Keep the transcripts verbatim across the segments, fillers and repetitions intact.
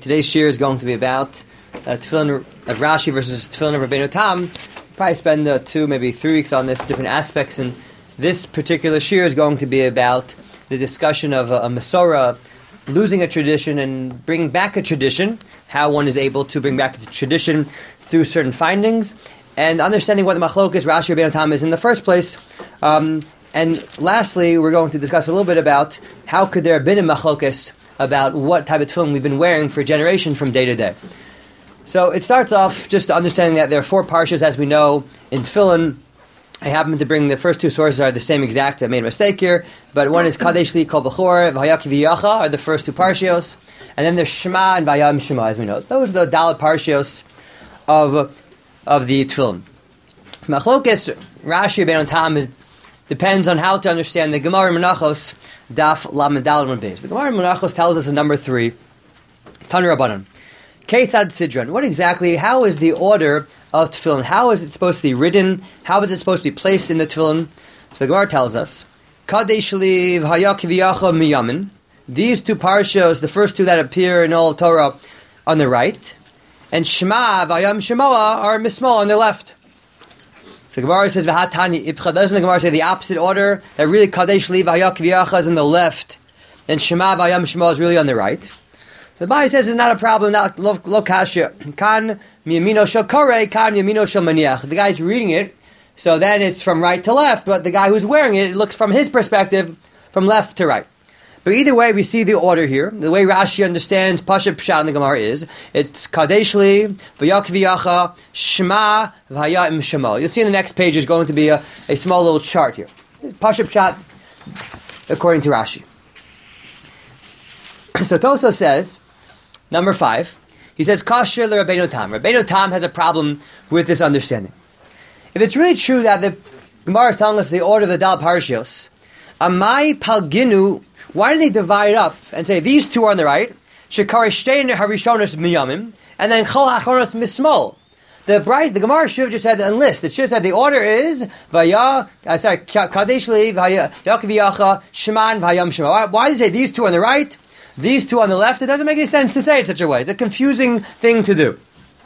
Today's shir is going to be about uh, Tefillin of Rashi versus Tefillin of Rabbeinu Tam. We'll probably spend uh, two, maybe three weeks on this, different aspects, and this particular shir is going to be about the discussion of a, a Masorah, losing a tradition and bringing back a tradition, how one is able to bring back a tradition through certain findings, and understanding what the Machlokes Rashi Rabbeinu Tam is in the first place. Um, and lastly, we're going to discuss a little bit about how could there have been a Machlokes about what type of tefillin we've been wearing for generations from day to day. So it starts off just understanding that there are four parshas, as we know, in tefillin. I happen to bring the first two sources are the same exact. I made a mistake here, but one is Kadesh Li Kol B'chor, V'Haya Kivyacha are the first two parshios, and then there's Shema and Vayam Shema, as we know. Those are the Dalet parshios of of the tefillin. Machlokes Rashi Rabbeinu Tam is depends on how to understand the Gemara Menachos Daf Lamed Daled Beis. The Gemara Menachos tells us in number three, Tanu Rabbanan, Kesad Sidran. What exactly? How is the order of tefillin? How is it supposed to be written? How is it supposed to be placed in the tefillin? So the Gemara tells us, Kadesh Li V'Haya Kivyacha Miyamin. These two parshas, the first two that appear in all of Torah, on the right, and Shema Vayam Shemoah are mismal on the left. So the Gemara says, V'hatani Ibcha. Doesn't the Gemara say the opposite order? That really Kadesh Li V'Haya Kivyacha is on the left, and Shema Vayam Shemoah is really on the right. So the Bible says it's not a problem, not lo kasha. Kan miyamino shel korei, kan miyamino shel maniach. The guy's reading it, so then it's from right to left, but the guy who's wearing it, it looks from his perspective, from left to right. But either way, we see the order here. The way Rashi understands Pashat Pshat in the Gemara is, it's Kadesh Li, V'Haya Kivyacha, Shema, V'Haya Im Shemo. You'll see in the next page is going to be a, a small little chart here. Pashat Pshat, according to Rashi. So Toso says, number five, he says, Kasher le Rabbeinu Tam. Rabbeinu Tam has a problem with this understanding. If it's really true that the Gemara is telling us the order of the Dal Parshios, Amai Palginu, why do they divide up and say these two are on the right, Shekari Shtein Harishonos Miyamim, and then Chol HaChronos Mismol? The Bryce, the Gemara should have just had the list. It should have said the order is Vaya, uh, sorry, Kadesh Li, Vaya, Yaakov Shema, Vayam Shema. Why, why do they say these two on the right, these two on the left? It doesn't make any sense to say it such a way. It's a confusing thing to do.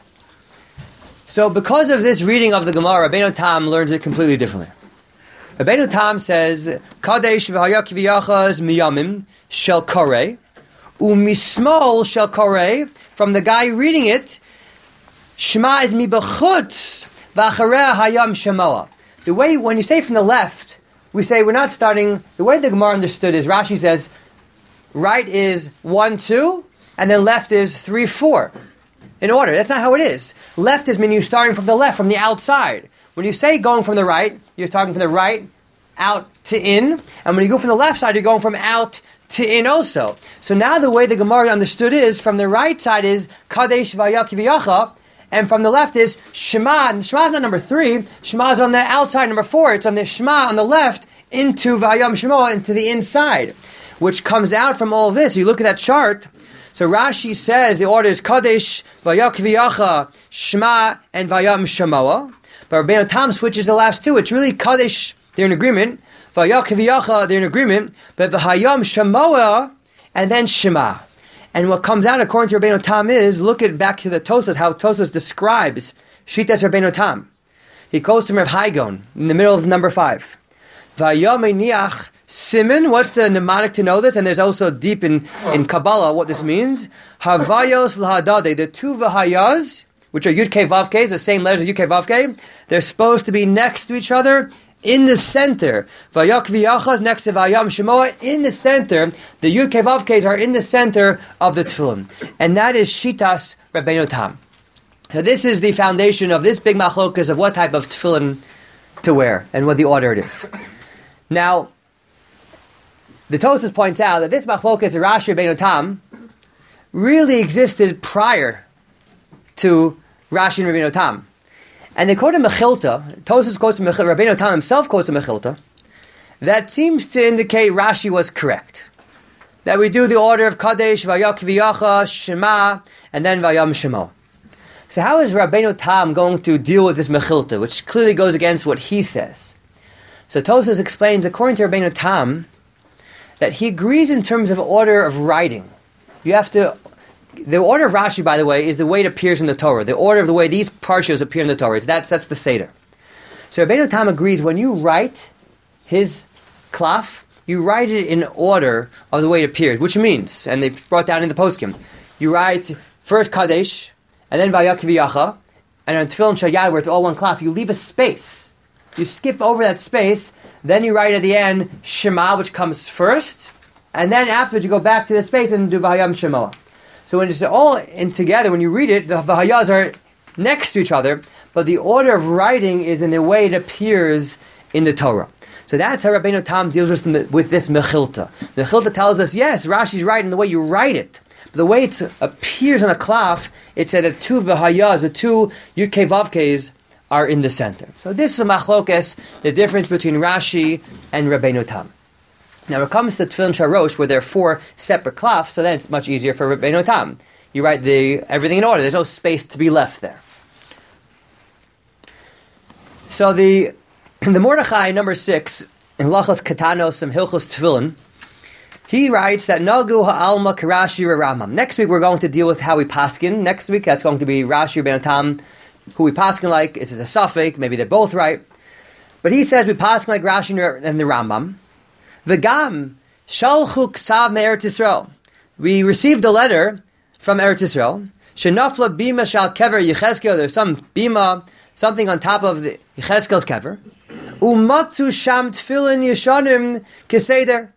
So because of this reading of the Gemara, Rabbeinu Tam learns it completely differently. Rabbeinu Tam says, Kadesh v'haya kiviyachas miyamim shel korei, u'mismol shel korei, from the guy reading it, Shema is mi b'chutz v'achareh hayam shemoah. The way, when you say from the left, we say we're not starting, the way the Gemara understood is, Rashi says, right is one, two, and then left is three, four. In order. That's not how it is. Left is meaning you're starting from the left, from the outside. When you say going from the right, you're starting from the right out to in. And when you go from the left side, you're going from out to in also. So now the way the Gemara understood is, from the right side is Kadesh V'Haya Kivyacha, and from the left is Shema. And Shema is not number three. Shema is on the outside, number four. It's on the Shema on the left into V'Hayam Shemoah, into the inside, which comes out from all of this. You look at that chart. So Rashi says the order is Kadesh, V'Haya Kivyacha, Shema, and Vayam Shemoah. But Rabbeinu Tam switches the last two. It's really Kadesh, they're in agreement. V'Haya Kivyacha, they're in agreement. But V'Hayam Shemoah, and then Shema. And what comes out according to Rabbeinu Tam is, look at back to the Tosas, how Tosas describes Shitas Rabbeinu Tam. He quotes from Rav Haigon in the middle of number five. V'Hayam Einiach Siman, what's the mnemonic to know this? And there's also deep in, in Kabbalah what this means. Havayos lahadade, the two Vahayas, which are Yud Kei Vav Kei, the same letters as Yud Kei Vav Kei, they're supposed to be next to each other in the center. Vayak V'Yachas next to Vayam Shemoah in the center. The Yud Kei Vav Keis are in the center of the tefillin. And that is Shitas Rabbeinu Tam. So this is the foundation of this big machlokas of what type of tefillin to wear and what the order it is. Now, the Tosas points out that this machlokas Rashi Rabbeinu Tam really existed prior to Rashi and Rabbeinu Tam. And they quote a Mechilta, Tosas quotes a Mechilta, Rabbeinu Tam himself quotes a Mechilta, that seems to indicate Rashi was correct. That we do the order of Kadesh, V'Haya Kivyacha, Shema, and then Vayam Shemoah. So how is Rabbeinu Tam going to deal with this Mechilta, which clearly goes against what he says? So Tosas explains, according to Rabbeinu Tam, that he agrees in terms of order of writing. You have to the order of Rashi, by the way, is the way it appears in the Torah. The order of the way these parshas appear in the Torah. That's that's the Seder. So Rabbeinu Tam agrees when you write his klaf, you write it in order of the way it appears, which means, and they brought down in the poskim, you write first Kadesh, and then Vayakiv Yacha, and on Tefillin Shayad, where it's all one klaf, you leave a space. You skip over that space, then you write at the end Shema, which comes first, and then afterwards you go back to the space and do Vahayam Shemoah. So when it's all in together, when you read it, the Vahayas are next to each other, but the order of writing is in the way it appears in the Torah. So that's how Rabbeinu Tam deals with, the, with this Mechilta. The Mechilta tells us, yes, Rashi's right in the way you write it. But the way it appears on the klaf, it's that the two Vahayas, the two Yud-Kei Vav-Keis, are in the center. So this is a machlokes, the difference between Rashi and Rabbeinu Tam. Now, when it comes to Tefillin Sharosh, where there are four separate klafs, so then it's much easier for Rabbeinu Tam. You write the everything in order. There's no space to be left there. So the the Mordechai, number six, in Lachos Katanos and Hilchos Tefillin, he writes that Nagu ha'alma karashi Ramam. Next week we're going to deal with how we paskin. Next week that's going to be Rashi Rabbeinu Tam, who we paskin like. It's a suffix. Maybe they're both right. But he says we paskin like Rashi and the Rambam. V'gam shalchu ksav me'eretz Yisrael. We received a letter from Eretz Yisrael. Shenafla bima shal kever Yechezkel. There's some bima, something on top of the Yechezkel's kever. Umatzu sham tefillin yeshanim keseder.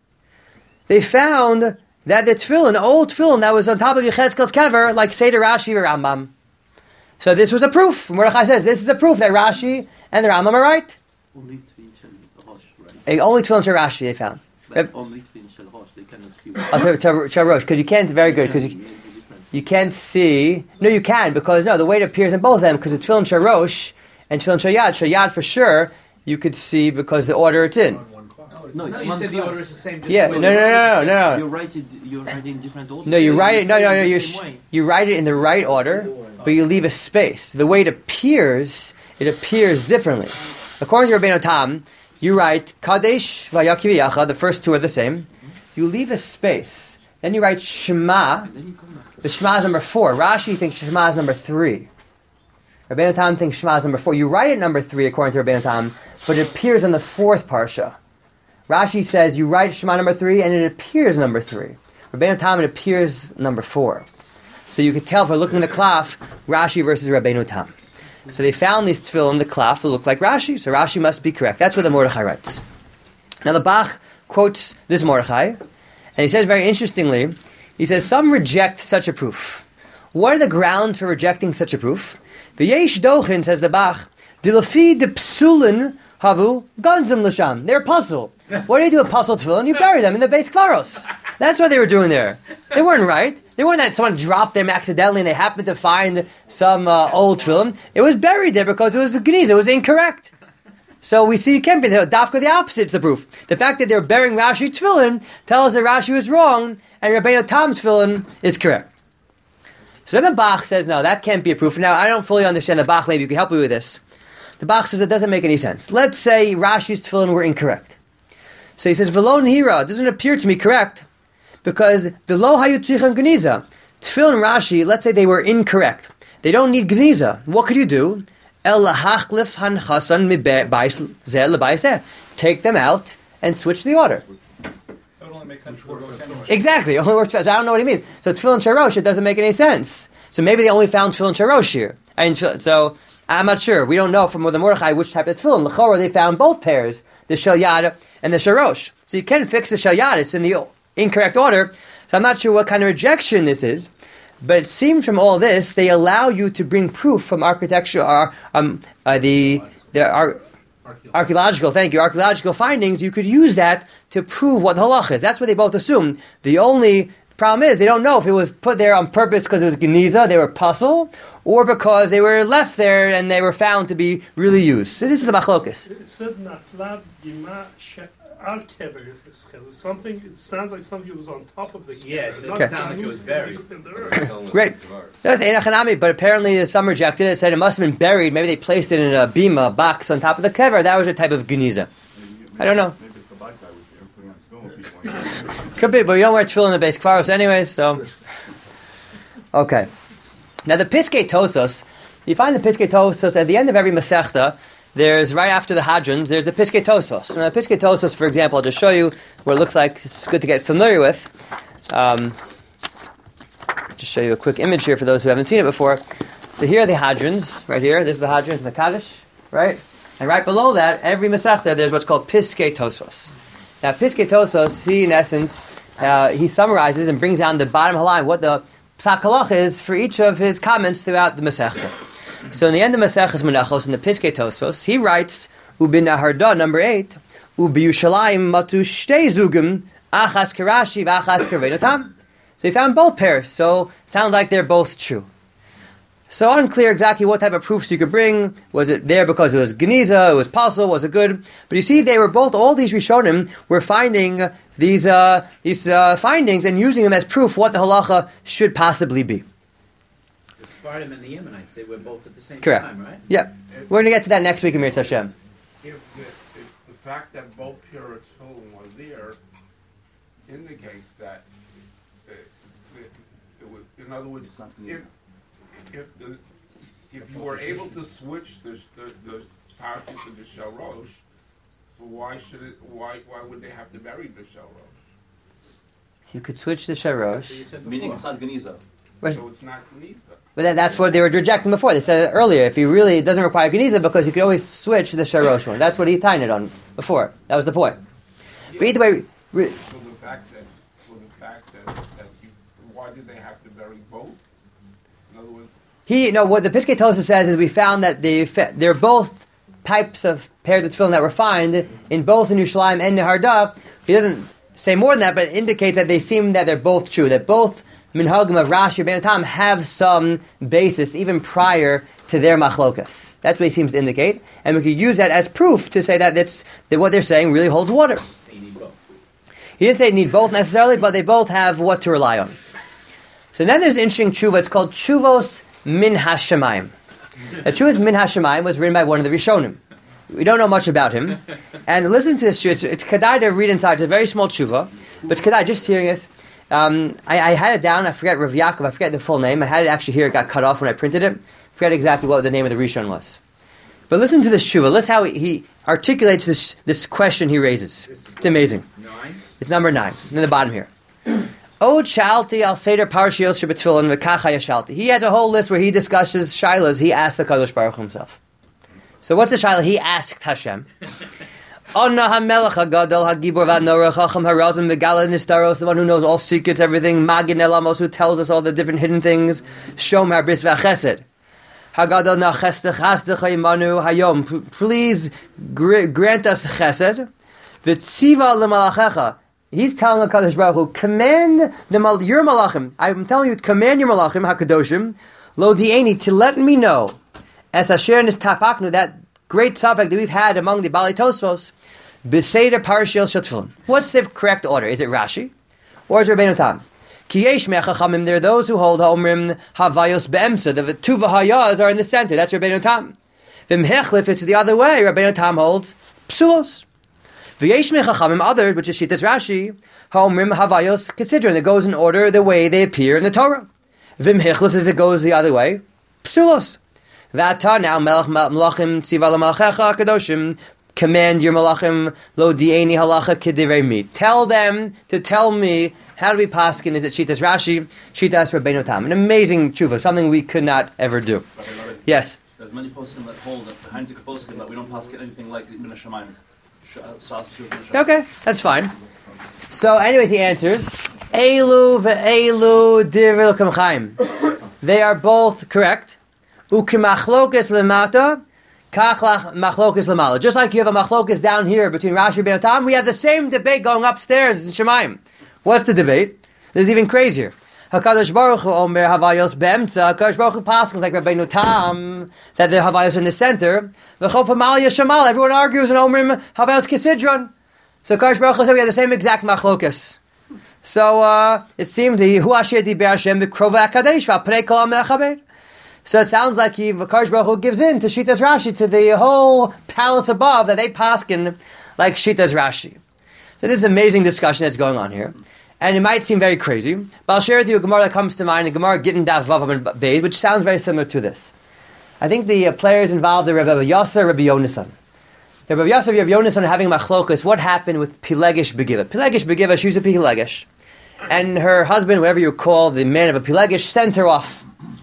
They found that the tefillin, old tefillin that was on top of Yechezkel's kever, like Seder Rashi or Rambam. So this was a proof. Mordechai says this is a proof that Rashi and the Rambam are right. Only Tefillin Only Tefillin Shel Rashi they found. But only Tefillin Shel Rosh, they cannot see. Oh, Shel Rosh, because you can't. Very good, because you, you can't see. No, you can, because no, the way it appears in both of them, because it's Tefillin Shel Rosh and Tefillin Shel Yad. Shel Yad for sure you could see because the order it's in. No, no, you said the order is the same. Yeah, no, no, no, no, no, no. You write it. You write it in different orders. No, you write it. No, no, no. You sh- you write it in the right order, but you leave a space. The way it appears, it appears differently. According to Rabbeinu Tam, you write Kadesh Vayakiv Yacha. The first two are the same. You leave a space. Then you write Shema. The Shema is number four. Rashi thinks Shema is number three. Rabbeinu Tam thinks Shema is number four. You write it number three according to Rabbeinu Tam, but it appears in the fourth parsha. Rashi says you write Shema number three and it appears number three. Rabbeinu Tam, it appears number four. So you could tell if we're looking at the klaf, Rashi versus Rabbeinu Tam. So they found these tefillin, the klaf, that look like Rashi. So Rashi must be correct. That's what the Mordechai writes. Now the Bach quotes this Mordechai, and he says very interestingly, he says, some reject such a proof. What are the grounds for rejecting such a proof? The Yesh Dochin, says the Bach, Dilafi de psulin havu ganzim l'sham. They're puzzled. What do you do with puzzle tefillin? You bury them in the base klaros. That's what they were doing there. They weren't right. They weren't that someone dropped them accidentally and they happened to find some uh, old tefillin. It was buried there because it was a geniz. It was incorrect. So we see you can't be there. Dafka the opposite is the proof. The fact that they're burying Rashi tefillin tells us that Rashi was wrong and Rabbeinu Tam's tefillin is correct. So then the Bach says, no, that can't be a proof. Now, I don't fully understand the Bach. Maybe you can help me with this. The Bach says it doesn't make any sense. Let's say Rashi's tefillin were incorrect. So he says, V'lo nihira, doesn't appear to me correct, because the lo hayu tzrichim geniza. Tefillin Rashi, let's say they were incorrect. They don't need geniza. What could you do? El lahachlif hanchasan mibayis zeh lebayis zeh. Take them out and switch the order. That would only make sense for Rosh anyway. Exactly, it only works. So I don't know what he means. So tefillin sharosh, it doesn't make any sense. So maybe they only found tefillin sharosh here. And so I'm not sure. We don't know from the Mordechai which type of tefillin. L'chorah, they found both pairs, the shel yad and the sharosh. So you can fix the shel yad. It's in the incorrect order. So I'm not sure what kind of rejection this is. But it seems from all this, they allow you to bring proof from architecture, or um, uh, the the ar- archaeological. Thank you, archaeological findings. You could use that to prove what the halach is. That's what they both assume. The only problem is they don't know if it was put there on purpose because it was geniza, they were puzzle, or because they were left there and they were found to be really used. So this is the machlokas. It said nafla bima al kever. Something. It sounds like something was on top of the kever. Yeah, it doesn't Okay. sound like it was buried. Great. That's Ein Hanami, but apparently some rejected it, said it must have been buried. Maybe they placed it in a bima, a box on top of the kever. That was a type of geniza. I don't know. Maybe the Kabbalah guy was there putting on tefillin people. Could be, but you don't wear tefillin in the base kvaros anyways, so. Okay. Now the Piskei Tosos, you find the Piskei Tosos at the end of every Masechta. There's, right after the Hadrons, there's the Piskei Tosos. Now the Piskei Tosos, for example, I'll just show you what it looks like. It's good to get familiar with. Um, just show you a quick image here for those who haven't seen it before. So here are the Hadrons, right here. This is the Hadrons and the Kaddish, right? And right below that, every Masechta, there's what's called Piskei Tosos. Now Piskei Tosos, he in essence, uh, he summarizes and brings down the bottom line, what the Psak Halach is for each of his comments throughout the Masechta. So in the end of Maseches Menachos, in the Piskei Tosos, he writes, Ubin Harda, number eight, Ubi Yushalayim matu shtei zugim, achas karashi v'achas kervenotam. So he found both pairs, so it sounds like they're both true. So unclear exactly what type of proofs you could bring. Was it there because it was Geniza, it was Pasul, was it good? But you see, they were both, all these Rishonim were finding these uh, these uh, findings and using them as proof what the halacha should possibly be. The Sfardim and the Yemenites, they were both at the same Correct. time, right? Yeah. We're going to get to that next week in Mir Hashem. If the, if the fact that both pure tefillin was there indicates that, uh, it, it was, in other words, It's not if, if, the, if you were able to switch the the, the parachute to the Shalosh, so why should it? Why why would they have to bury the Shalosh? You could switch to Sharosh. Meaning it's not Geniza. So it's not neither. But that, that's what they were rejecting before. They said it earlier. If you really, it doesn't require Geniza because you could always switch to the Sharosh one. That's what he tied it on before. That was the point. Yeah. But either way, re- So the fact that, so the fact that, that you, why did they have to bury both? In other words, he, no, what the Piskei Tosa says is we found that they, they're both types of pairs of tefillin that were found in both in Yerushalayim and Neharda. He doesn't say more than that, but it indicates that they seem that they're both true, that both minhagim of Rashi and Rabbeinu Tam have some basis even prior to their machlokas. That's what he seems to indicate, and we could use that as proof to say that that's that what they're saying really holds water. They need both. He didn't say need both necessarily, but they both have what to rely on. So then there's an interesting tshuva. It's called Tshuvos Min Hashemayim. The Tshuvos Min Hashemayim was written by one of the Rishonim. We don't know much about him. And listen to this tshuva. It's, it's kedai to read inside. It's a very small tshuva, but it's kedai just hearing it. Um, I, I had it down. I forget Rav Yaakov. I forget the full name. I had it actually here. It got cut off when I printed it. I forget exactly what the name of the Rishon was. But listen to this tshuva. Listen how he, he articulates this this question he raises. It's amazing. Nine? It's number nine, in the bottom here. Od shalti al seder parashios shebetfilin v'kacha yashalti. He has a whole list where he discusses shilas. He asked the Kadosh Baruch Hu himself. So what's the shilah? He asked Hashem. Onna hamelech hagadol hagibor v'anora chacham harazim v'gala nistaros, the one who knows all secrets, everything. Magin elamos, who tells us all the different hidden things. Shomer bris v'achesed. Hagadol nachestech hasdech imanu hayom. Please gr- grant us chesed. V'tziva l'malachecha. He's telling the Kadosh Baruch Hu, command the mal- your malachim. I'm telling you, command your malachim hakadoshim lo di'eni, to let me know as asher nistapaknu, that great topic that we've had among the Bali Tosfos, b'seder parashiyos shotfilin. What's the correct order? Is it Rashi or is it Rabbeinu Tam? Ki yesh me'achachamim, there are those who hold ha'omrim havayos be'emsa, the two v'hayas are in the center. That's Rabbeinu Tam. V'mhechlif, it's the other way. Rabbeinu Tam holds psulos. V'yesh me'achachamim, others, which is Shitas Rashi, ha'omrim havayos kesidron, it goes in order the way they appear in the Torah. V'mhechlif, if it goes the other way, psulos. V'ata, now melech malachim tziva l'malachecha kadoshim, command your malachim lo di'eni halacha k'divrei mi. Tell them to tell me how to be paskin. Is it Shitas Rashi, Shitas Rabbeinu Tam? An amazing tshuva, something we could not ever do. Yes. There's many poskim that hold that behind the poskim that we don't pass anything like Ibn Hashemayim. Okay, that's fine. So, anyways, he answers, Elu ve'elu divrei Elokim Chaim. They are both correct. Ukimachlokas lemata, kachlach machlokas lemala. Just like you have a machlokas down here between Rashi and Rabbeinu Tam, we have the same debate going upstairs in Shemaim. What's the debate? This is even crazier. Hakadosh Baruch Hu omer havayos be'emtza. Hakadosh Baruch Hu paskins like Rabbeinu Tam that the havayos in the center. V'chof hamal yashamal. Everyone argues and omrim havayos kisidron. So Hakadosh Baruch Hu said we have the same exact machlokas. So uh, it seems the hu asher diber Hashem b'krova hakadosh v'apnei kol ha'mechaber. So it sounds like he, Hakadosh Baruch Hu gives in to Shitas Rashi, to the whole palace above that they paskin like Shitas Rashi. So this is an amazing discussion that's going on here. And it might seem very crazy, but I'll share with you a Gemara that comes to mind, a Gemara Gittin Daf Vav and Beis, which sounds very similar to this. I think the uh, players involved are Rabbi Yasser, Rabbi Yonasan. The Rabbi Yasser, Rabbi Yonasan are having machlokas. What happened with Pilegish Begiva? Pilegish Begiva, she's a Pilegish. And her husband, whatever you call the man of a Pilegish, sent her off.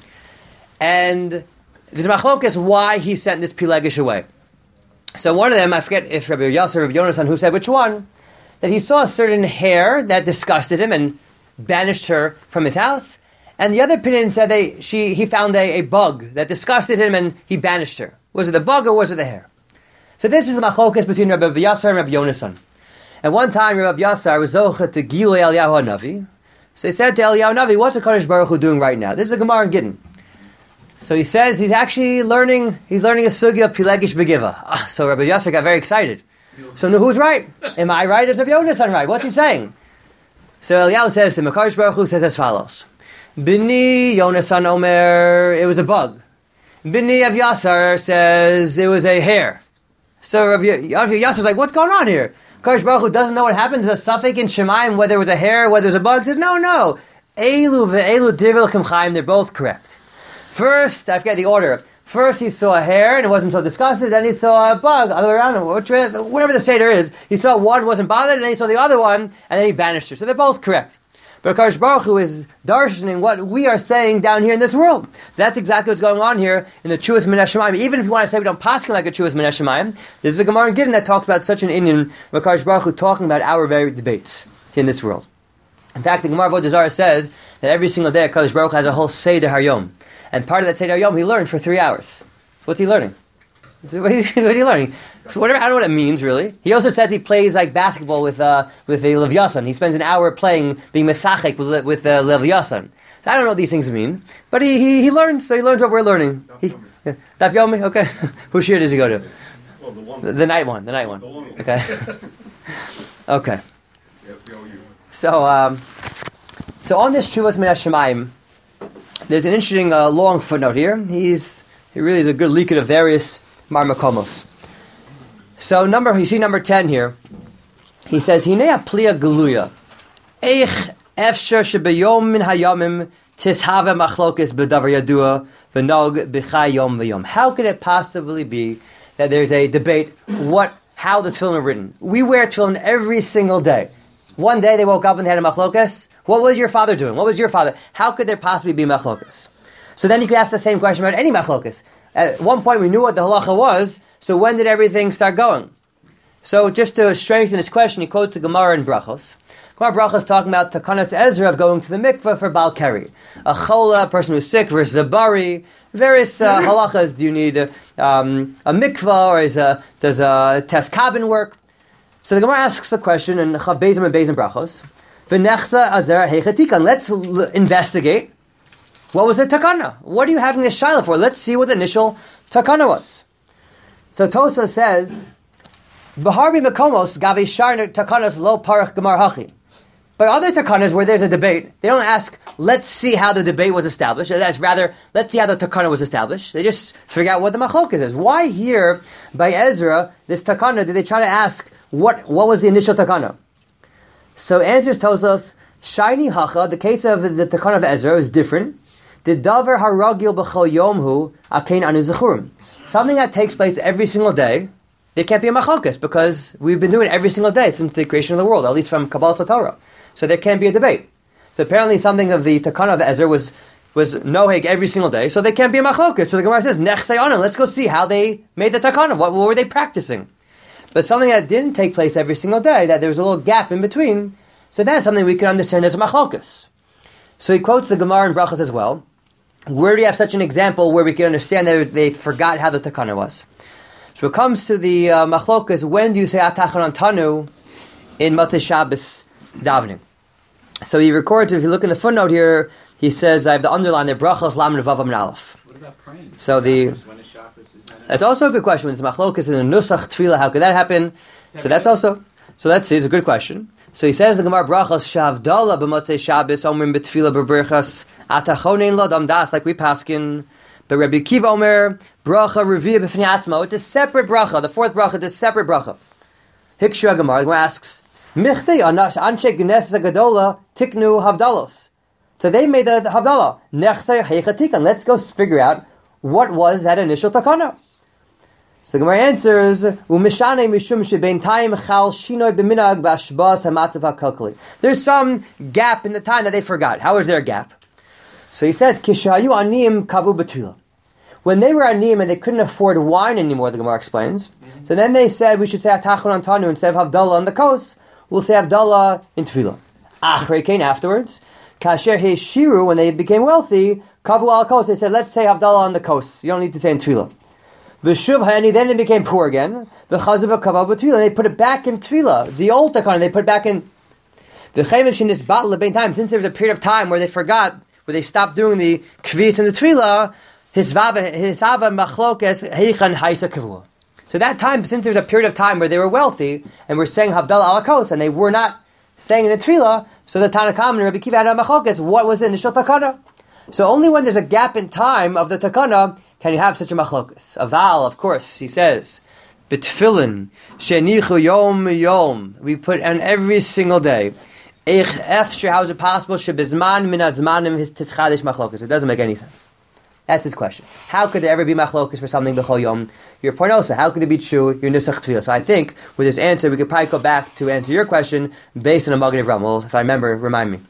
And there's machlokas why he sent this Pilegish away. So one of them, I forget if Rabbi Yasser or Rabbi Yonasan, who said which one, that he saw a certain hair that disgusted him and banished her from his house. And the other opinion said that she, he found a, a bug that disgusted him and he banished her. Was it the bug or was it the hair? So this is the machlokas between Rabbi Yasser and Rabbi Yonasan. At one time, Rabbi Yasser was zocha to Gilui Eliyahu Hanavi. So he said to Eliyahu Hanavi, what's the Kadosh Baruch Hu doing right now? This is a Gemara in Gittin. So he says he's actually learning, he's learning a sugya of Pilegish Begiva. Ah, so Rabbi Yasser got very excited. So now who's right? Am I right or is Rabbi Yonasan right? What's he saying? So Eliyahu says to him, Kadosh Baruch Hu says as follows. Bini Yonasan Omer, it was a bug. Bini of Yasser says it was a hair. So Rabbi Yasser's like, what's going on here? Kadosh Baruch Hu doesn't know what happened. There's a suffix in Shemaim, whether it was a hair, whether it was a bug. He says, no, no. Elu ve'elu divil k'mchaim, they're both correct. First, I forget the order. First he saw a hair and it wasn't so disgusted, then he saw a bug, other way around, whatever the Seder is. He saw one, wasn't bothered, and then he saw the other one, and then he banished her. So they're both correct. But Kadosh Baruch Hu is darshaning what we are saying down here in this world. That's exactly what's going on here in the Chuas Min HaShamayim. Even if you want to say we don't paskin like a Chuas Min HaShamayim, this is a Gemara in Gittin that talks about such an Indian, Kadosh Baruch Hu talking about our very debates in this world. In fact, the Gemara Avodah Zarah says that every single day Kadosh Baruch Hu has a whole Seder Haryom. And part of that Seder Yom he learned for three hours. What's he learning? What is, what is he learning? So whatever, I don't know what it means really. He also says he plays like basketball with uh, with a Lev Yasan. He spends an hour playing, being mesachek with with uh, Lev Yasan. So I don't know what these things mean. But he he, he learns, so he learns what we're learning. He, yeah. Daf Yomi, okay. Whose shiur does he go to? Well, the, one. The, the night one, the night one. The one. Okay. Okay. So um, so on this Chuvas Min HaShamayim, there's an interesting uh, long footnote here. He's he really is a good leaker of various marmakomos. So number you see number ten here. He says Hinei Plia Geluya Eich Efsher Shebeyom Min Hayamim Tishave Machlokes B'Davar Yadua V'Nog B'Chai Yom V'Yom. How could it possibly be that there's a debate what how the tefillin are written? We wear tefillin every single day. One day they woke up and they had a machlokes. What was your father doing? What was your father? How could there possibly be machlokes? So then you could ask the same question about any machlokes. At one point we knew what the halacha was, so when did everything start going? So just to strengthen his question, he quotes the Gemara in Brachos. Gemara Brachos talking about Takanas Ezra of going to the mikveh for Bal Keri. A chola, a person who's sick, versus a bari. Various uh, halachas. Do you need a, um, a mikveh, or is a, does a tes kabin work? So the Gemara asks the question in Chav Beizim and Beizim Brachos. V'nechsa azer heichatikan. Let's l- investigate. What was the takana? What are you having this shaila for? Let's see what the initial takana was. So Tosfos says, "B'harbi mekomos gavi shar takanas lo parach gemar hachi." By other takanas where there's a debate, they don't ask, "Let's see how the debate was established." That's rather, "Let's see how the takana was established." They just figure out what the machlokes is. Why here by Ezra this takana did they try to ask what what was the initial takana? So answers tells us, "Shiny hacha." The case of the, the takana of Ezra is different. The davar haragil b'chol yomhu akein anu zechurim. Something that takes place every single day, there can't be a machlokes because we've been doing it every single day since the creation of the world, at least from Kabbalah Torah. So there can't be a debate. So apparently something of the takana of Ezra was was noheg every single day, so there can't be a machlokes. So the Gemara says, nechsei anan, let's go see how they made the takana. What, what were they practicing? But something that didn't take place every single day, that there was a little gap in between, so that's something we can understand as a machlokes. So he quotes the Gemara in Brachos as well. Where do you have such an example where we can understand that they forgot how the takana was? So it comes to the uh, machlokas, when do you say Atachon Tanu in Motzei Shabbos davening? So he records, if you look in the footnote here, he says, I have the underline there, Brachos Lamed Vav Amud Aleph. What about praying? So the, When is Shabbos? Is that that's also a good question. When it's machlokas in the Nusach Tefillah, how could that happen? So that's also, so that's it's a good question. So he says the Gemara Brachos Shavdala b'Motzei Shabbos Omrim b'Tefillah b'Berachas Atachonein lo dam das, like we paskin. But Rabbi Kiva Omer bracha revia b'fnei atzmo. It's a separate bracha. The fourth bracha is a separate bracha. Hikshu Gemara. The Gemara asks, Michti anash anshe Knesset Gadola tiknu havdalos. So they made the, the havdalah. Nechsei heichatikan. Let's go figure out what was that initial takana. So the Gemara answers, "Umishane mishum shebein time chal shinoi b'minag b'ashbas hamatzav hakalkali." There's some gap in the time that they forgot. How is there a gap? So he says, "Kishayu anim kavu b'tila." When they were anim and they couldn't afford wine anymore, the Gemara explains. Mm-hmm. So then they said we should say atachon antanu instead of havdalah on the coast. We'll say havdalah in tefillah. Achrei kain afterwards. Kasher Shiru, when they became wealthy, Kavu al coast, they said, let's say Havdalah on the coast. You don't need to say in Tefillah. V'shuv Hani, then they became poor again. V'chazav Kavav Tefillah, and they put it back in Tefillah. The old Takana, they put it back in. V'chayim in this battle of time, since there was a period of time where they forgot, where they stopped doing the Kvis and the Tefillah, his Vava, his Ava Machlokes, Heichan Haisa Kavua. So that time, since there was a period of time where they were wealthy, and were saying Havdalah al coast, and they were not saying in the Tefillah, so the Tanakam and Rabbi Kiva had a machlokas, what was the initial takana? So only when there's a gap in time of the takana can you have such a machlokas. Aval, of course, he says, B'tfilin, shenichu yom yom, we put on every single day. Eich efshir, how is it possible? Shebizman min azmanim his titzchadish machlokas. It doesn't make any sense. That's his question. How could there ever be machlokas for something b'chol yom? Your pornosa, how could it be true? Your nusach tefillah. So I think with this answer, we could probably go back to answer your question based on a Magen Avraham. Well, if I remember, remind me.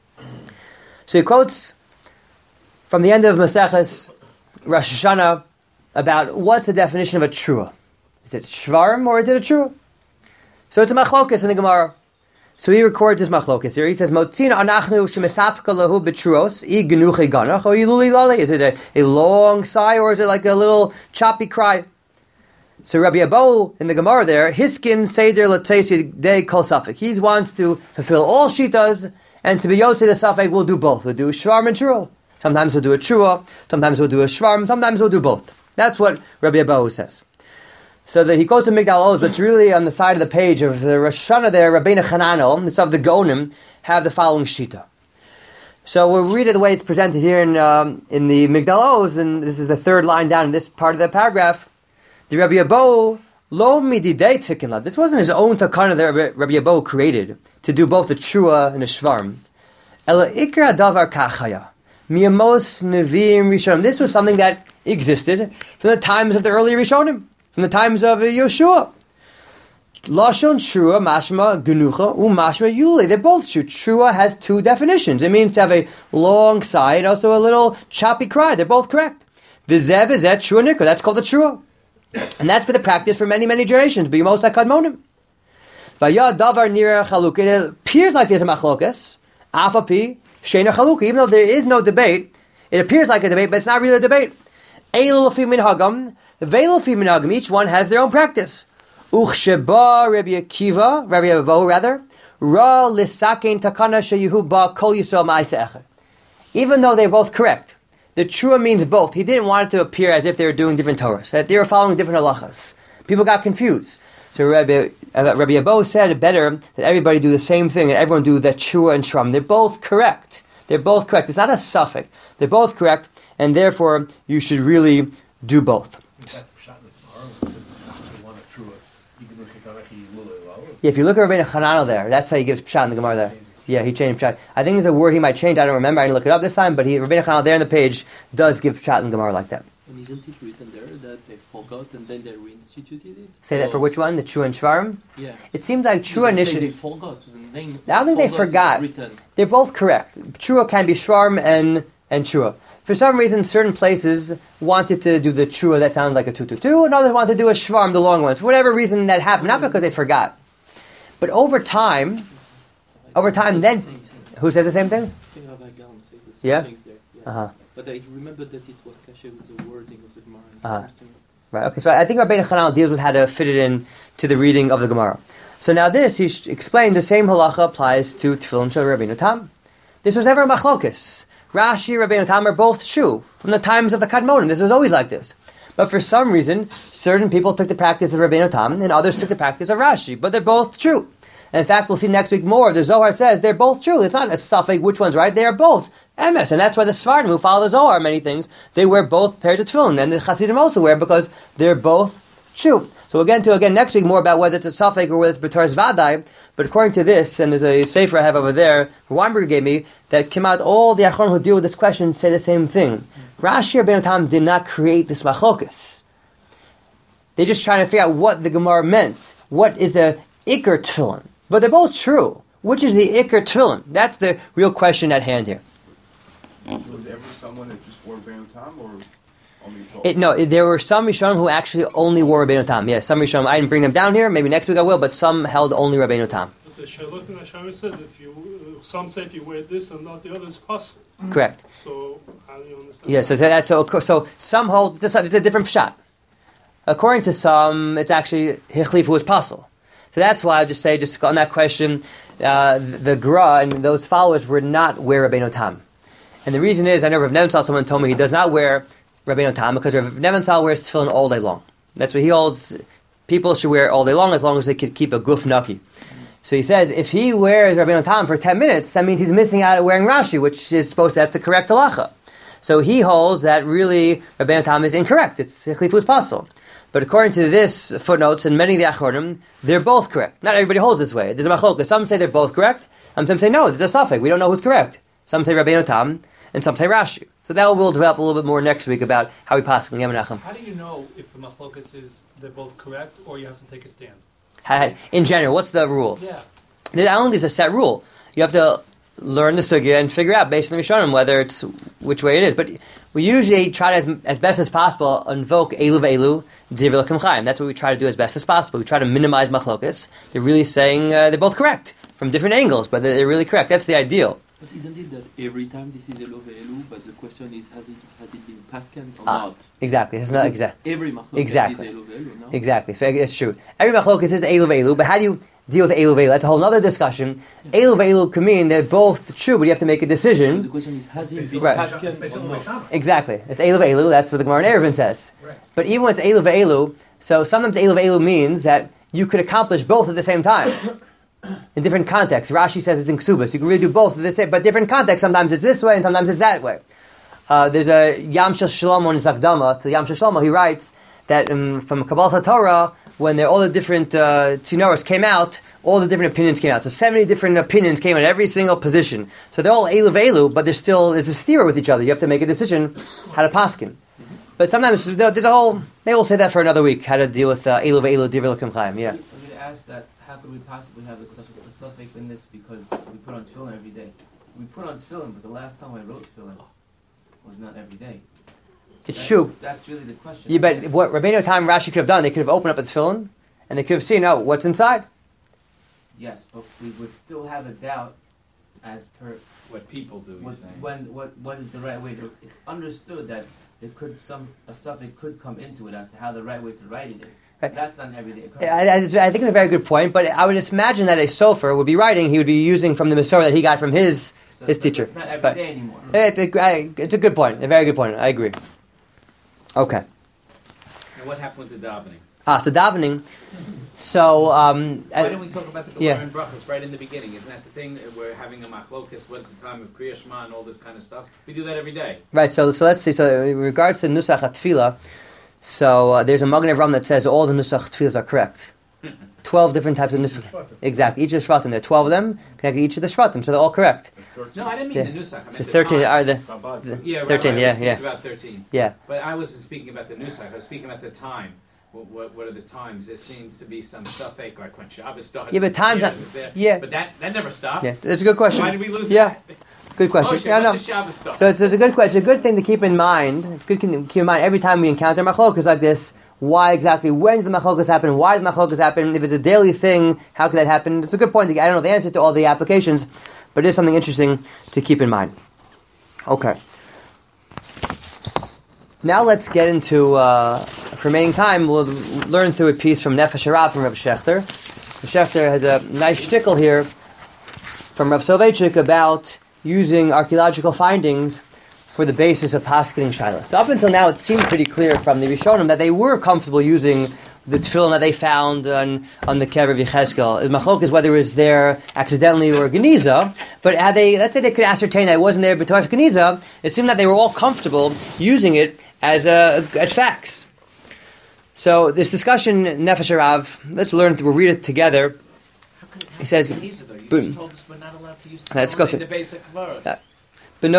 So he quotes from the end of Maseches Rosh Hashanah about what's the definition of a trua. Is it shvarim or is it a trua? So it's a machlokas in the Gemara. So he records his machlokas here. He says, "Motzin anachnu shemesapka lahu betruos i genuche ganach or iluli lale." Is it a, a long sigh or is it like a little choppy cry? So Rabbi Abo in the Gemara there, Hiskin seder l'tzeisi de kol safek. He wants to fulfill all shitas, and to be yotzei the safek, we'll do both. We'll do shvarm and trua. Sometimes we'll do a trua. Sometimes we'll do a shvarm. Sometimes we'll do both. That's what Rabbi Abo says. So that he quotes a Migdal Oz, but it's really on the side of the page of the Rosh Hashanah there, Rabbeinu Chananel, it's of the Gonim, have the following shita. So we'll read it the way it's presented here in um, in the Migdal Oz, and this is the third line down in this part of the paragraph. The Rabbi Abo, lo mididei tzikin. This wasn't his own takana that Rabbi Abo created, to do both the trua and the shvarm. Ela ikra davar kachaya. Miyamos neviim rishonim. This was something that existed from the times of the early Rishonim. From the times of Yeshua. Lashon Trua, Mashma, Genucha, U Mashma, Yuli. They're both true. Trua has two definitions. It means to have a long sigh and also a little choppy cry. They're both correct. Vizeh, Vizeh, Trua Nikra. That's called the Trua. And that's been the practice for many, many generations. B'yimos HaKadmonim. Vayad Davar Nira Chaluk. It appears like there's a machlokas. Afapi, Sheina Chaluk. Even though there is no debate, it appears like a debate, but it's not really a debate. Eil Fi Min Hagam. Each one has their own practice. Uchsheba Rabbi Akiva, Rabbi Abo rather, Ra lisakein takana sheyehu ba kol yisrael ma'aseh echad. Even though they're both correct, the trua means both. He didn't want it to appear as if they were doing different Torahs, that they were following different halachas. People got confused. So Rabbi, uh, Rabbi Abo said better that everybody do the same thing, and everyone do the trua and shram. They're both correct. They're both correct. It's not a suffix. They're both correct, and therefore you should really do both. Yeah, if you look at Rabbeinu Chananel there, that's how he gives pshat in the Gemara there. Yeah, he changed pshat. I think there's a word he might change. I don't remember. I didn't look it up this time, but he, Rabbeinu Chananel there on the page does give pshat in the Gemara like that. And isn't it written there that they forgot and then they reinstituted it? Say that for which one? The Trua and Shvarim? Yeah. It seems like Trua initially... They forgot. And then I don't think they forgot. They're both correct. Trua can be Shvarim and, and Trua. For some reason, certain places wanted to do the Trua that sounded like a two two two, and others wanted to do a Shvarm, the long ones. For whatever reason that happened, not because they forgot. But over time, over time then... Who says the same thing? I think Rabbi Gaon says the same Yeah? thing there. Yeah. Uh-huh. But I remember that it was kasher with the wording of the Gemara. Uh-huh. Right, okay, so I think Rabbeinu Chananel deals with how to fit it in to the reading of the Gemara. So now this, he sh- explained the same halacha applies to Tefillin Shel Rabbeinu Tam. This was never a machlokas. Rashi, Rabbeinu Tam are both true from the times of the Kadmonim. This was always like this. But for some reason, certain people took the practice of Rabbeinu Tam and others took the practice of Rashi. But they're both true. And in fact, we'll see next week more. The Zohar says they're both true. It's not a suffix which one's right. They are both emes. And that's why the Sfardim who follow the Zohar, many things, they wear both pairs of tefillin. And the Hasidim also wear because they're both True. So we'll get into again next week more about whether it's a Safek or whether it's B'Taras Vadai. But according to this, and there's a sefer I have over there, Weinberg gave me, that came out, all the Achronim who deal with this question say the same thing. Rashi or Rabbeinu Tam did not create this machlokas. They're just trying to figure out what the Gemara meant. What is the Iker Tefillin? But they're both true. Which is the Iker Tefillin? That's the real question at hand here. Was ever someone that just wore Rabbeinu Tam, or only Paul? It, no, there were some Rishonim who actually only wore Rabbeinu Tam. Yes, some Rishonim. I didn't bring them down here. Maybe next week I will. But some held only Rabbeinu Tam. But the Shalot and Hashem says if you, uh, some say if you wear this and not the other, it's possible. Correct. So how do you understand? Yeah, so that's so. So some hold. It's a different pshat. According to some, it's actually Hichlifu was possible. So that's why I just say, just on that question, uh, the Gra and those followers were not wear Rabbeinu Tam. And the reason is, I know Rav Nebenzahl, someone told me he does not wear Rabbeinu Tam because Rav Nebenzahl wears tefillin all day long. That's what he holds. People should wear all day long as long as they could keep a guf naki. So he says, if he wears Rabbeinu Tam for ten minutes, that means he's missing out on wearing Rashi, which is supposed to, that's the correct halacha. So he holds that really Rabbeinu Tam is incorrect. It's Hichlifu possible. But according to this footnotes and many of the Achronim, they're both correct. Not everybody holds this way. There's a machlokas. Some say they're both correct, and some say no, there's a safek. We don't know who's correct. Some say Rabbeinu Tam, and some say Rashi. So that will develop a little bit more next week about how we pass in Yom Menachem. How do you know if the machlokas is they're both correct or you have to take a stand? In general, what's the rule? Yeah. I don't think there's a set rule. You have to learn the sugya and figure out based on the Rishonim whether it's which way it is. But we usually try to, as, as best as possible, invoke Elu ve'elu, Divrei Elokim Chaim. That's what we try to do as best as possible. We try to minimize machlokas. They're really saying uh, they're both correct from different angles, but they're, they're really correct. That's the ideal. But isn't it that every time this is Elu ve'elu, but the question is, has it has it been Paskan or Ah, not? exactly. It's not exact. Every machlokas Exactly. is Elu ve'elu, no? Exactly. So it's true. Every machlokas is Elu ve'elu, but how do you deal with Elu ve'elu? That's a whole other discussion. Elu ve'elu can mean they're both true, but you have to make a So the decision. question is, has it been Right. Paskan or not? Exactly. It's Elu ve'elu. That's what the Gemara in Eruvin says. Right. But even when it's Elu ve'elu, so sometimes Elu ve'elu means that you could accomplish both at the same time. In different contexts. Rashi says it's in Ksubas. You can really do both at the same, but different contexts. Sometimes it's this way and sometimes it's that way. Uh, there's a Yam Shel Shlomo in Zakdama to Yam Shel Shlomo. He writes that um, from Kabbalah Torah, when all the different uh, tzinoros came out, all the different opinions came out. So seventy different opinions came in every single position. So they're all Elu ve'elu, but there's still there's a steer with each other. You have to make a decision how to paskin. But sometimes there's a whole. Maybe we'll say that for another week. How to deal with uh, Elu ve'elu, Divrei Elokim Chaim. Yeah. I'm going to ask that, how could we possibly have a suffix, a suffix in this because we put on tefillin every day? We put on tefillin, but the last time I wrote tefillin was not every day. It's That- true. That's really the question. Yeah, but what Rabbeinu Tam and Rashi could have done, they could have opened up its tefillin, and they could have seen, oh, what's inside. Yes, but we would still have a doubt as per What people do, what, he's saying. when what what is the right way to. It's understood that it could some a suffix could come into it as to how the right way to write it is. Right. That's not an everyday occurrence. I, I, I think it's a very good point, but I would just imagine that a sofer would be writing, he would be using from the Masorah that he got from his So his it's- teacher. It's not every But- day anymore. It's a, I- it's a good point, a very good point, I agree. Okay. And what happened with the davening? Ah, so davening, so, um... Why I- don't we talk about the Gemara yeah. and Brachos right in the beginning? Isn't that the thing? We're having a machlokas, what's the time of Kriya Shema and all this kind of stuff? We do that every day. Right, so so let's see, so in regards to Nusach HaTfilah, so uh, there's a Magen Avram that says all the Nusach HaTfilahs are correct. Twelve different types of Nusach. Exactly, each of the Shvatim, there are twelve of them, connected to each of the Shvatim, so they're all correct. No, I didn't mean Yeah. the Nusach. I meant So the thirteen time. are the... Chabad. Yeah, right, thirteen, right. yeah, It's yeah. about thirteen. Yeah. But I wasn't speaking about the Nusach. I was speaking about the time. What, what, what are the times? There seems to be some suffix, like when Shabbos starts. Yeah, but time's not- is there. yeah. But that, that never stopped. Yeah, that's a good question. Why did we lose Yeah, that? good question. Moshe, Yeah, when no. does Shabbos start? So it's, it's a good question. It's a good thing to keep in mind. It's good to keep in mind every time we encounter machlokas like this. Why exactly? When did the machlokas happen? Why did the machlokas happen? If it's a daily thing, how could that happen? It's a good point. I don't know the answer to all the applications, but it is something interesting to keep in mind. Okay. Now let's get into, uh, for remaining time, we'll learn through a piece from Nefesh Harav from Rav Shechter. Rav Shechter has a nice shtickle here from Rav Soloveitchik about using archaeological findings for the basis of paskening shilas. So up until now, it seemed pretty clear from the Rishonim that they were comfortable using the tefillin that they found on, on the kever of Yechezkel. The machlok is whether it was there accidentally or geniza, but had they, let's say they could ascertain that it wasn't there b'toras geniza, it seemed that they were all comfortable using it as a, as facts. So this discussion, Nefesh Rav, let's learn, we'll read it together. He says, You just told us we're not allowed to use Let's go in through. the basic verse. Uh, And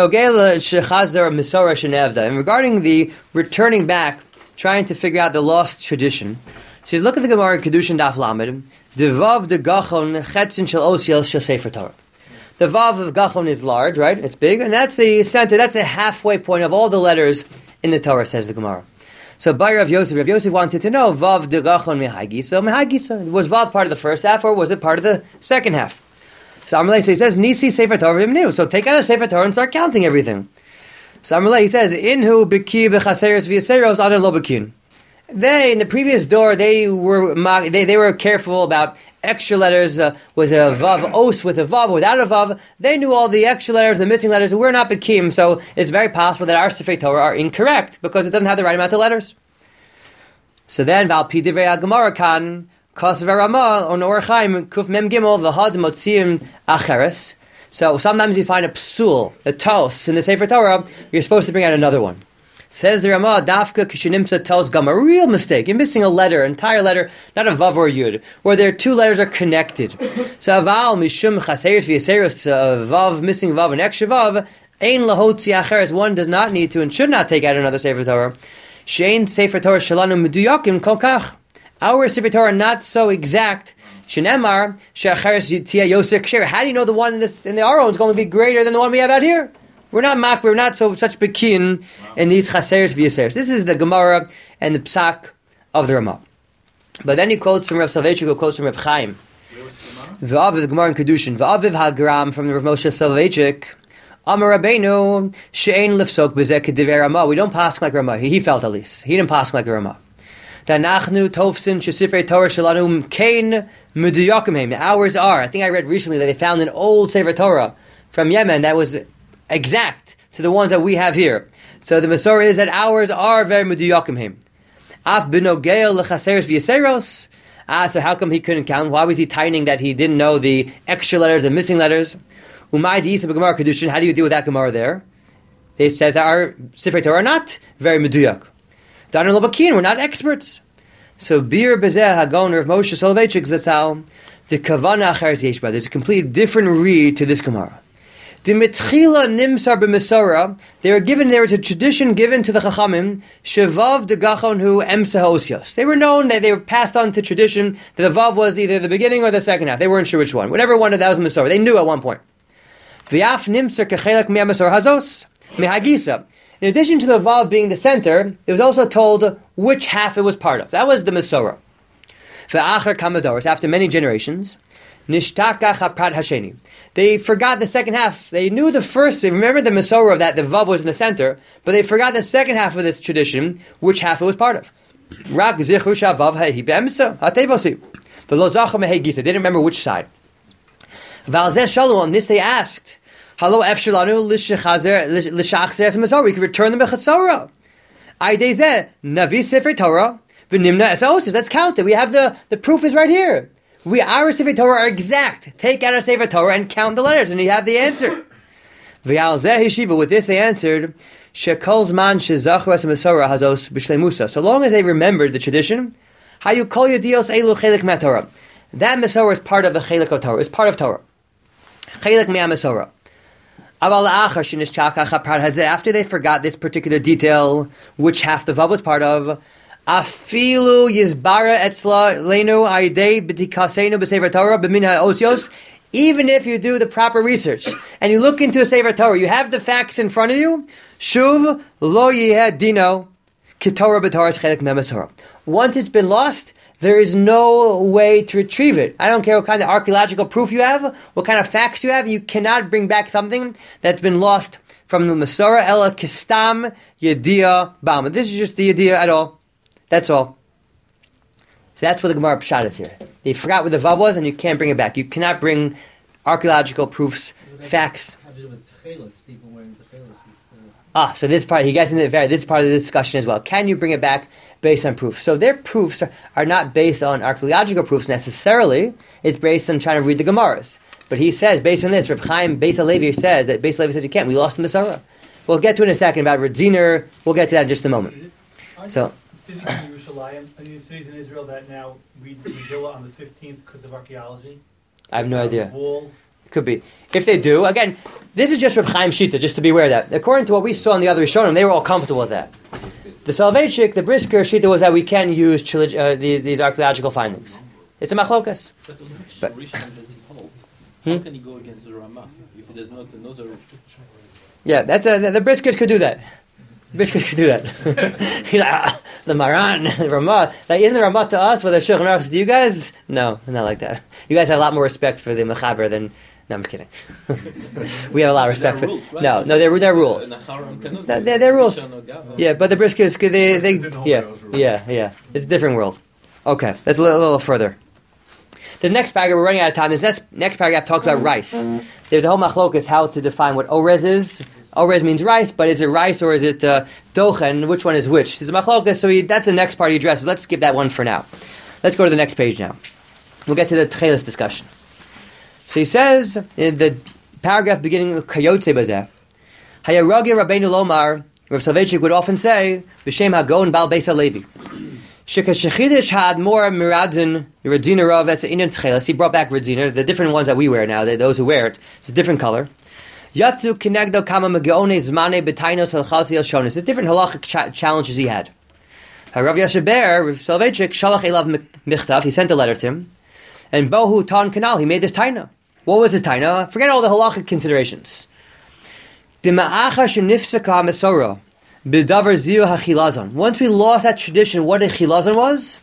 regarding the returning back, trying to figure out the lost tradition, so look at the Gemara Kedushin Daf Lamed. The Vav de Gachon Chetzin Shel Osiel Shel Sefer Torah. The Vav of Gachon is large, right? It's big, and that's the center. That's the halfway point of all the letters in the Torah, says the Gemara. So by Rav Yosef, Rav Yosef wanted to know Vav de Gachon Mehai Gisa. Mehai Gisa, was Vav part of the first half, or was it part of the second half? So Amalei, so he says Nisi Sefer Torah V'Imnu. So take out a Sefer Torah and start counting everything. So Amalei, he says Inhu B'Ki B'Chaseres V'Yaseros Adar Lo B'Kin. They, in the previous door, they were they, they were careful about extra letters. Uh, was a vav os with a vav, without a vav. They knew all the extra letters, the missing letters. We're not bekim, so it's very possible that our Sefer Torah are incorrect because it doesn't have the right amount of letters. So then, Val Pi Divrei Gemara Kan Kasav Rama on Or Chaim Kuf Mem Gimel V'Had Motziim Acheres. So sometimes you find a psul, a tos in the Sefer Torah. You're supposed to bring out another one. Says the Ramah, Dafka Kishinimsa tells Gam, a real mistake. You're missing a letter, entire letter, not a Vav or a Yud, where their two letters are connected. So Aval, Mishum, Chaseris, V'Yaseris, Vav, missing Vav, and extra Vav, Ein Lahotzi Acheres, one does not need to and should not take out another Sefer Torah. Shein Sefer Torah Shalanu Meduyakim Kolkach. Our Sefer Torah are not so exact. Shenemar, She'acheres Tia Yosek Sher. How do you know the one in, this, in the Aron is going to be greater than the one we have out here? We're not mak, we're not so such bekin wow. in these chaseres v'yaseres. This is the Gemara and the Psak of the Ramah. But then he quotes from Rav Soloveitchik, who quotes from Rav Chaim. V'aviv, the Gemara in Kedushin. V'aviv hagram from the Rav Moshe Soloveitchik. Amar Rabbeinu she'ein lifsok b'zeh k'divrei Ramah. We don't pass like Ramah. He, he felt at least. He didn't pass like the Ramah. Danachnu tovsin shesifrei Torah shalanu kein meduyakim heim. The hours are. I think I read recently that they found an old Sefer Torah from Yemen that was exact to the ones that we have here. So the Masorah is that ours are very meduyakim him. Af b'nogel lechaseres v'yaseros. Ah, so how come he couldn't count? Why was he tightening that he didn't know the extra letters, the missing letters? Umay di'isa b'gemara kedushin. How do you deal with that Gemara there? It says that our Sifrei Torah are not very meduyak. Danar Lobakin, we're not experts. So bir bezeh hagon of Moshe Soloveitchik zatzal the kavana acheres yeshba. There's a completely different read to this Gemara. The mitchila nimsar b'Masorah, they were given, there was a tradition given to the Chachamim, shevav de gachon hu emsa ha'osios. They were known, that they were passed on to tradition, that the vav was either the beginning or the second half. They weren't sure which one. Whatever one of that was Masorah. They knew at one point. V'yaf nimsar kechelak mi'ah Masorah hazos, mihagisa. In addition to the vav being the center, it was also told which half it was part of. That was the Masorah. V'achar kamadoros, after many generations, nishtaka chaprat hasheni. They forgot the second half. They knew the first, they remember the Masorah of that, the Vav was in the center, but they forgot the second half of this tradition, which half it was part of. Rak zichru shavav ha'i be'emsa ha'tevosi. V'lo zacha mehe gisa. They didn't remember which side. V'alzeh shalu, on this they asked, Halo efshalanu l'shachzer es Masorah. We could return the Mechasorah. Aydezeh, navi sefer Torah, v'nimna es ha'osis. Let's count it. We have the, the proof is right here. We, our Sefer Torah are exact. Take out our Sefer Torah and count the letters, and you have the answer. With this they answered, Shekol zman shezachru es Masorah hazos b'shleimusa. So long as they remembered the tradition, how you call your dios elu chelik ma'Torah. That Masorah is part of the chelik of Torah. It's part of Torah. Chelik me'a Masorah. After they forgot this particular detail, which half the Vav was part of, Afilu yizbara etzla leinu aidei b'tikasenu b'sefer Torah b'min ha'osios. Even if you do the proper research and you look into a Sefer Torah, you have the facts in front of you. Shuv lo yeh dino k'Torah b'Torah's chelik me'Masorah. Once it's been lost, there is no way to retrieve it. I don't care what kind of archaeological proof you have, what kind of facts you have. You cannot bring back something that's been lost from the Masorah ela kistam yediyah b'alma. This is just the yediyah at all. That's all. So that's what the Gemara Pshat is here. They forgot where the Vav was and you can't bring it back. You cannot bring archaeological proofs, facts. Ah, so this part, he gets into the very, this is part of the discussion as well. Can you bring it back based on proof? So their proofs are, are not based on archaeological proofs necessarily. It's based on trying to read the Gemaras. But he says, based on this, Reb Chaim Beis Halevi says that Beis Halevi says you can't. We lost the Masorah. We'll get to it in a second about Redziner. We'll get to that in just a moment. So. cities in Yerushalayim, I mean, cities in Israel that now read the Megillah on the fifteenth because of archaeology? I have no Uh, idea. Walls. Could be. If they do, again, this is just Reb Chaim Shita, just to be aware of that. According to what we saw in the other Rishonim, they were all comfortable with that. The Soloveitchik, the Brisker Shita was that we can use chili- uh, these, these archaeological findings. It's a machlokas. But on which But- Rishon does he hold? Hmm? How can he go against the Ramah if he does not another? Yeah, that's a, the, the Briskers could do that. The Briskers could do that. He's like, ah, the Maran, the Ramah. Like, isn't the Ramah to us what the Shulchan Aruch is to you guys? No, not like that. You guys have a lot more respect for the Mechaber than... No, I'm kidding. We have a lot of respect for... rules, right? No, no, they're, they're rules. They're, they're, they're rules. Yeah, but the Briskers, they, they, yeah, yeah, yeah. It's a different world. Okay, that's a little, a little further. The next paragraph, we're running out of time. This next, next paragraph talks about rice. There's a whole machlokas how to define what orez is. Orez means rice, but is it rice or is it uh, dochen? Which one is which? There's a machlokas, so he, that's the next part he addresses. Let's skip that one for now. Let's go to the next page now. We'll get to the tchelis discussion. So he says in the paragraph beginning of Kayotze Bazeh, Hayaragi Rabbeinu Lomar, Rav Soloveitchik would often say, B'Shem Hagon Bal Beis HaLevi. Shekashechidish had more miradzin, Radzina Rav, that's the Indian tchelis. He brought back Radzina, the different ones that we wear now, those who wear it. It's a different color. Yatsu Kinegdo Kama Magione Zmane Betainos Halchasi El Shonis. The different halachic cha- challenges he had. Rav Yashaber, Rav Soloveitchik, Shalach Elav Michtav, he sent a letter to him. And Bohu Tan Kanal, he made this taina. What was his taina? Forget all the halachic considerations. Once we lost that tradition, what a chilazon was?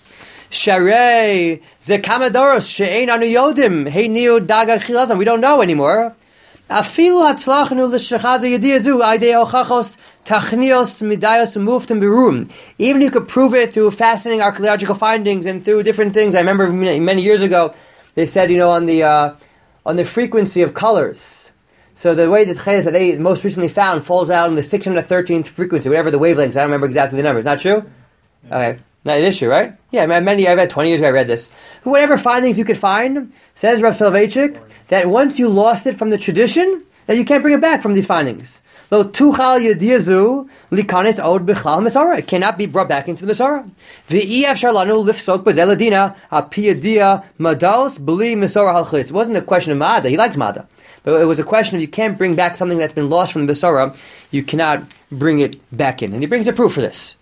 Sharei zekamadoros she'ein anu yodim hey niu daga chilazon. We don't know anymore. Afilu hatzlachnu l'shechaza yediyazu aidei ochachos tachnios midayos muftim berum. Even if you could prove it through fascinating archaeological findings and through different things. I remember many, many years ago they said, you know, on the uh, on the frequency of colors. So the way the tchelis that they most recently found falls out in the six hundred thirteenth frequency, whatever the wavelengths. I don't remember exactly the numbers. Not true? Yeah. Okay. Not an issue, right? Yeah, many, I've had twenty years ago I read this. Whatever findings you could find, says Rav Soloveitchik, that once you lost it from the tradition, that you can't bring it back from these findings. Lo tuchal yediazu likanes od b'chal mesara. It cannot be brought back into the mesara. V'iyaf sharlanu lifsok b'zeladina apiyadia mados b'li mesara halchis. It wasn't a question of Mada. He liked Mada. But it was a question of you can't bring back something that's been lost from the Besara. You cannot bring it back in. And he brings a proof for this.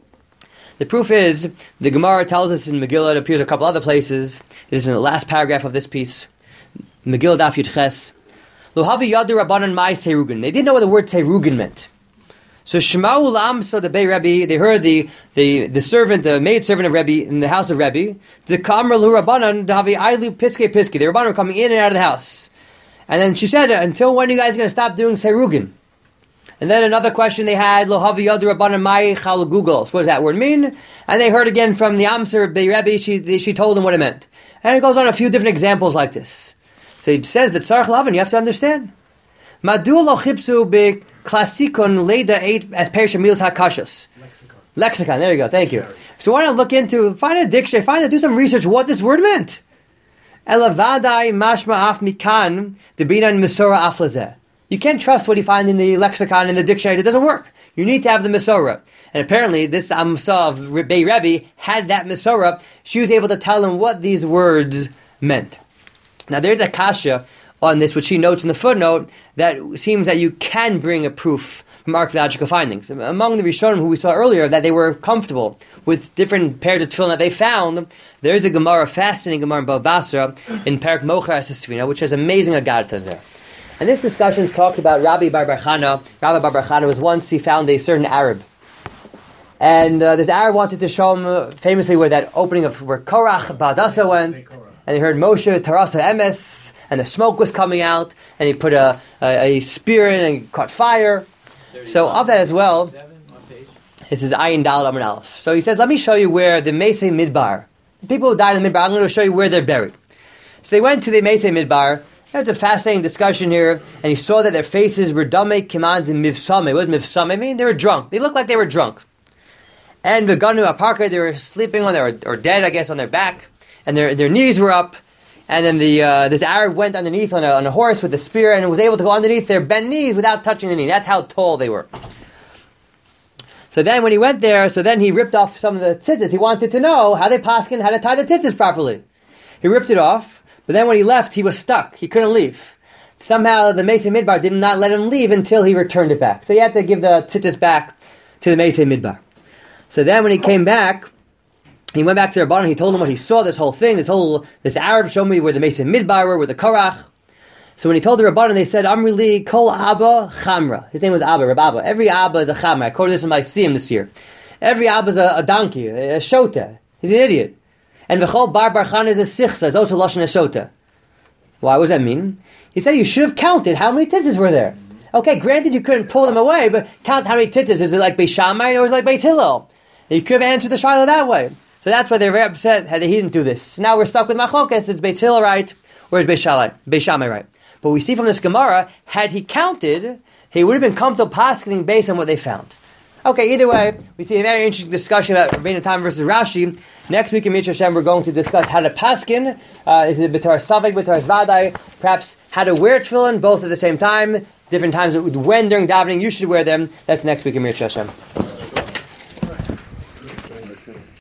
The proof is, the Gemara tells us in Megillah, it appears a couple other places. It is in the last paragraph of this piece. Megillah Daf Yud Ches. Lo havi yadu rabbanan mai seirugin. They didn't know what the word seirugin meant. So Shemau Lam, so the Bey Rebbe, they heard the, the, the servant, the maid servant of Rebbe in the house of Rebbe. The Kamra Lu Rabbanan, Davi Ailu Piske Piske. The Rabbanan were coming in and out of the house. And then she said, until when are you guys going to stop doing Seirugin? And then another question they had, Lo havi yadu rabbanan mai chal Google. So what does that word mean? And they heard again from the Amser Bey Rebbe, she, she told them what it meant. And it goes on a few different examples like this. So he says, V'tzarech lavin, you have to understand. Madu lo chipsu be klasikon leida eight as perish milas hakashas. Lexicon. Lexicon, there you go, thank you. So why not look into, find a dictionary, find a, do some research what this word meant. Elavadai mashma af mikan the binan misora aflazeh. You can't trust what you find in the lexicon in the dictionary. It doesn't work. You need to have the Mesorah. And apparently, this Amsa of Bey Rebbe had that Mesorah. She was able to tell him what these words meant. Now, there's a kasha on this, which she notes in the footnote, that seems that you can bring a proof from archaeological findings. Among the Rishonim who we saw earlier, that they were comfortable with different pairs of tefillin that they found, there is a Gemara, fascinating Gemara in Bava Basra, in Parak Mocher Esesvina, which has amazing agadas there. And this discussion talks about Rabbi Bar Bar Chana. Rabbi Bar Bar Chana was once, he found a certain Arab. And uh, this Arab wanted to show him uh, famously where that opening of where Korach Badasa went. And he heard Moshe Tarasa Emes, and the smoke was coming out, and he put a, a, a spear in and caught fire. So of that as well, this is Ayin Dal Amar Aleph. So he says, let me show you where the Mesei Midbar, the people who died in the Midbar, I'm going to show you where they're buried. So they went to the Mesei Midbar. There's a fascinating discussion here, and he saw that their faces were Damei Kimand and Mivsame. What does Mivsame mean? They were drunk. They looked like they were drunk. And Vaganu Aparka, they were sleeping on their, or dead, I guess, on their back, and their their knees were up. And then the uh, this Arab went underneath on a, on a horse with a spear and was able to go underneath their bent knees without touching the knee. That's how tall they were. So then when he went there, so then he ripped off some of the tzitzis. He wanted to know how they paskin, how to tie the tzitzis properly. He ripped it off, but then when he left, he was stuck. He couldn't leave. Somehow the Meisei Midbar did not let him leave until he returned it back. So he had to give the tzitzis back to the Meisei Midbar. So then when he came back, he went back to the Rabbanan, he told them what he saw, this whole thing, this whole, this Arab showed me where the Meisei Midbar were, where the Korach. So when he told the Rabbanan, they said, Amri li kol Abba Chamra. His name was Abba, Reb Abba. Every Abba is a Chamra. I quoted this in my Siyum this year. Every Abba is a, a donkey, a, a shota. He's an idiot. And v'chol bar barchan is a sichsa. It's also lashon a shota. Why? What does that mean? He said you should have counted how many tzitzis were there. Okay, granted you couldn't pull them away, but count how many tzitzis. Is it like Beis Shammai or is it like Beis Hillel? You could have answered the shiloh that way. So that's why they're very upset that he didn't do this. So now we're stuck with machlokes. Is Beis Hillel right or is Beis Shammai, Beis Shammai right? But we see from this Gemara, had he counted, he would have been comfortable paskening based on what they found. Okay, either way, we see a very interesting discussion about Rabbeinu Tam versus Rashi. Next week in Mitzvah Hashem, we're going to discuss how to paskin. Uh, is it B'tar Savik, B'tar Zvadai? Perhaps how to wear tefillin, both at the same time. Different times when during davening you should wear them. That's next week in Mitzvah Hashem.